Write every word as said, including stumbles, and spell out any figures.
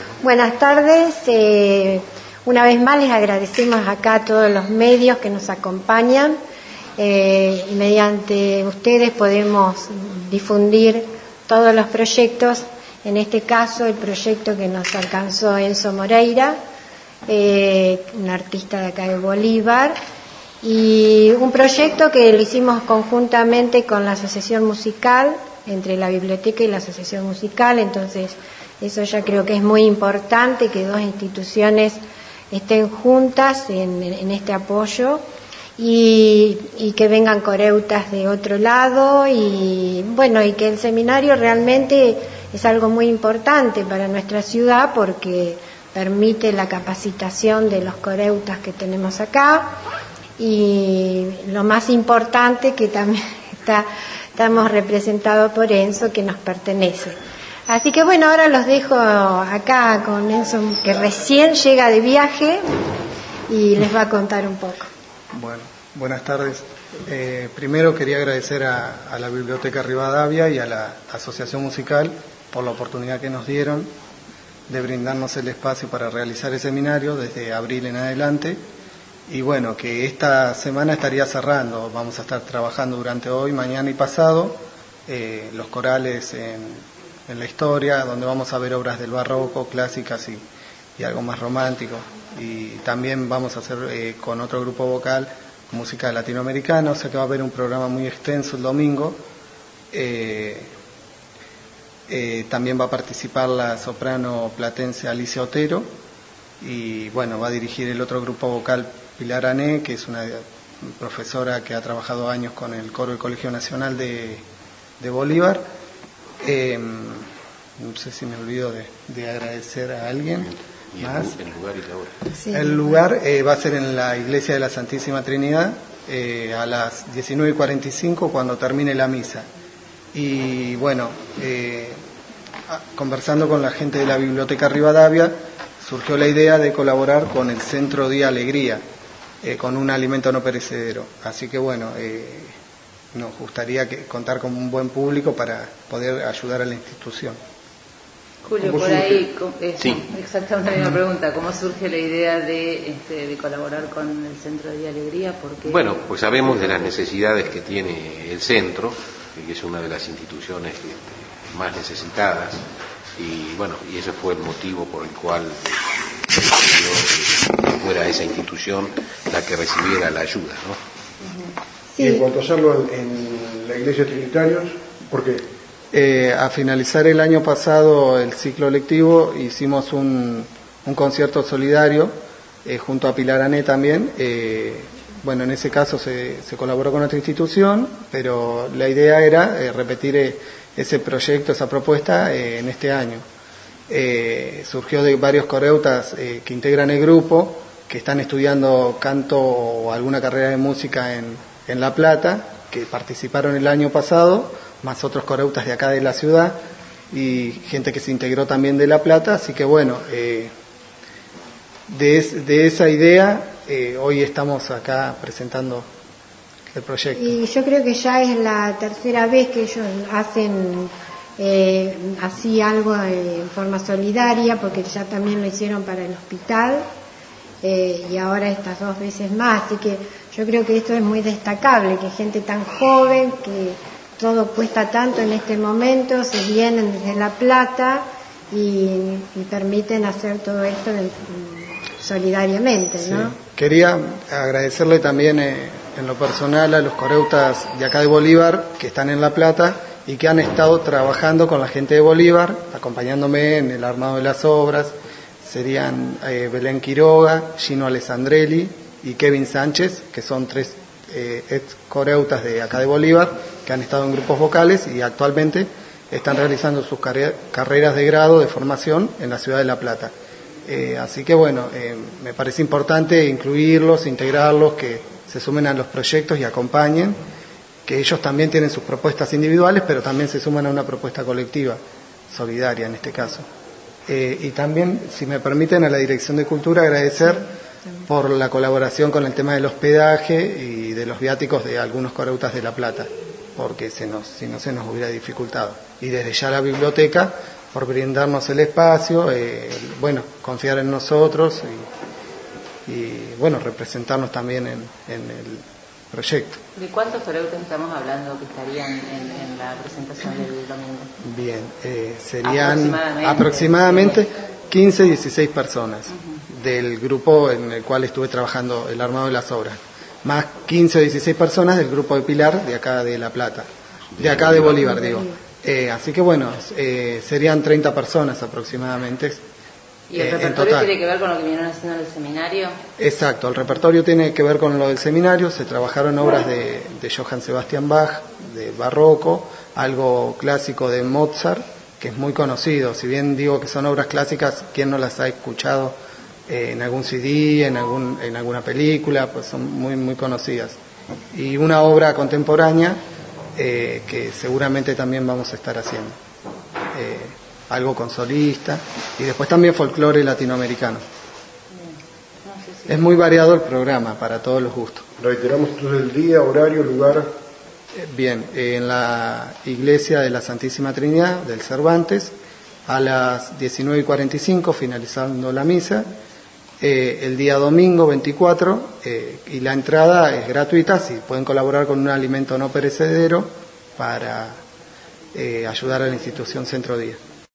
Buenas tardes. Eh, una vez más les agradecemos acá a todos los medios que nos acompañan. Eh, y mediante ustedes podemos difundir todos los proyectos. En este caso, el proyecto que nos alcanzó Enzo Moreira, eh, un artista de acá de Bolívar, y un proyecto que lo hicimos conjuntamente con la Asociación Musical, entre la biblioteca y la Asociación Musical. Entonces eso ya creo que es muy importante, que dos instituciones estén juntas en, en este apoyo y, y que vengan coreutas de otro lado, y bueno, y que el seminario realmente es algo muy importante para nuestra ciudad porque permite la capacitación de los coreutas que tenemos acá, y lo más importante que también está, estamos representados por Enzo, que nos pertenece. Así que bueno, ahora los dejo acá con Enzo, que recién llega de viaje y les va a contar un poco. Bueno, buenas tardes. Eh, primero quería agradecer a, a la Biblioteca Rivadavia y a la Asociación Musical por la oportunidad que nos dieron de brindarnos el espacio para realizar el seminario desde abril en adelante. Y bueno, que esta semana estaría cerrando. Vamos a estar trabajando durante hoy, mañana y pasado, eh, los corales en... en la historia, donde vamos a ver obras del barroco, clásicas y, y algo más romántico. Y también vamos a hacer eh, con otro grupo vocal música latinoamericana, o sea que va a haber un programa muy extenso el domingo. Eh, eh, también va a participar la soprano platense Alicia Otero, y bueno, va a dirigir el otro grupo vocal Pilar Ané, que es una profesora que ha trabajado años con el coro del Colegio Nacional de, de Bolívar. Eh, no sé si me olvido de, de agradecer a alguien y más. El lugar y la hora. Sí. El lugar eh, va a ser en la Iglesia de la Santísima Trinidad eh, a las diecinueve y cuarenta y cinco cuando termine la misa. Y bueno, eh, conversando con la gente de la Biblioteca Rivadavia, surgió la idea de colaborar con el Centro Día Alegría, eh, con un alimento no perecedero. Así que bueno, eh, nos gustaría que, contar con un buen público para poder ayudar a la institución. Julio, por ahí, eh, sí. exactamente la misma pregunta. ¿Cómo surge la idea de, este, de colaborar con el Centro de Alegría? Porque... Bueno, pues sabemos de las necesidades que tiene el centro, que es una de las instituciones este, más necesitadas, y bueno, y ese fue el motivo por el cual decidió que fuera esa institución la que recibiera la ayuda, ¿no? Uh-huh. Sí. Y en cuanto a hacerlo en la Iglesia de Trinitarios, ¿por qué? Eh, a finalizar el año pasado el ciclo lectivo hicimos un, un concierto solidario eh, junto a Pilar Ané también. Eh, bueno, en ese caso se, se colaboró con otra institución, pero la idea era eh, repetir eh, ese proyecto, esa propuesta eh, en este año. Eh, surgió de varios coreutas eh, que integran el grupo, que están estudiando canto o alguna carrera de música en, en La Plata, que participaron el año pasado, más otros coreutas de acá de la ciudad y gente que se integró también de La Plata. Así que bueno, eh, de, es, de esa idea eh, hoy estamos acá presentando el proyecto. Y yo creo que ya es la tercera vez que ellos hacen eh, así algo en forma solidaria, porque ya también lo hicieron para el hospital eh, y ahora estas dos veces más. Así que yo creo que esto es muy destacable, que gente tan joven, que todo cuesta tanto en este momento, se vienen desde La Plata y, y permiten hacer todo esto de, solidariamente, ¿no? Sí. Quería agradecerle también eh, en lo personal a los coreutas de acá de Bolívar que están en La Plata y que han estado trabajando con la gente de Bolívar, acompañándome en el armado de las obras. Serían eh, Belén Quiroga, Gino Alessandrelli y Kevin Sánchez, que son tres eh, ex coreutas de acá de Bolívar, que han estado en grupos vocales y actualmente están realizando sus carre- carreras de grado de formación en la ciudad de La Plata. Eh, así que bueno, eh, me parece importante incluirlos, integrarlos, que se sumen a los proyectos y acompañen, que ellos también tienen sus propuestas individuales, pero también se suman a una propuesta colectiva, solidaria en este caso. Eh, y también, si me permiten, a la Dirección de Cultura agradecer por la colaboración con el tema del hospedaje y de los viáticos de algunos coreutas de La Plata, porque se nos, si no se nos hubiera dificultado. Y desde ya la biblioteca por brindarnos el espacio, eh, bueno, confiar en nosotros y, y bueno, representarnos también en, en el proyecto. ¿De cuántos colegios estamos hablando que estarían en, en la presentación del domingo? Bien, eh, serían aproximadamente, aproximadamente quince, dieciséis personas uh-huh. del grupo en el cual estuve trabajando el armado de las obras, más quince o dieciséis personas del grupo de Pilar de acá de La Plata, de acá de Bolívar, digo. Eh, así que bueno, eh, serían treinta personas aproximadamente. ¿Y el eh, repertorio tiene que ver con lo que vinieron haciendo en el seminario? Exacto, el repertorio tiene que ver con lo del seminario. Se trabajaron obras de, de Johann Sebastian Bach, de barroco, algo clásico de Mozart, que es muy conocido. Si bien digo que son obras clásicas, ¿quién no las ha escuchado eh, en algún C D, en, algún, en alguna película? Pues son muy, muy conocidas. Y una obra contemporánea eh, que seguramente también vamos a estar haciendo. Eh, algo con solista, y después también folclore latinoamericano. Es muy variado el programa para todos los gustos. Reiteramos entonces el día, horario, lugar. Bien, en la iglesia de la Santísima Trinidad del Cervantes, a las diecinueve y cuarenta y cinco, finalizando la misa, eh, el día domingo veinticuatro, eh, y la entrada es gratuita, si pueden colaborar con un alimento no perecedero para eh, ayudar a la institución Centro Día.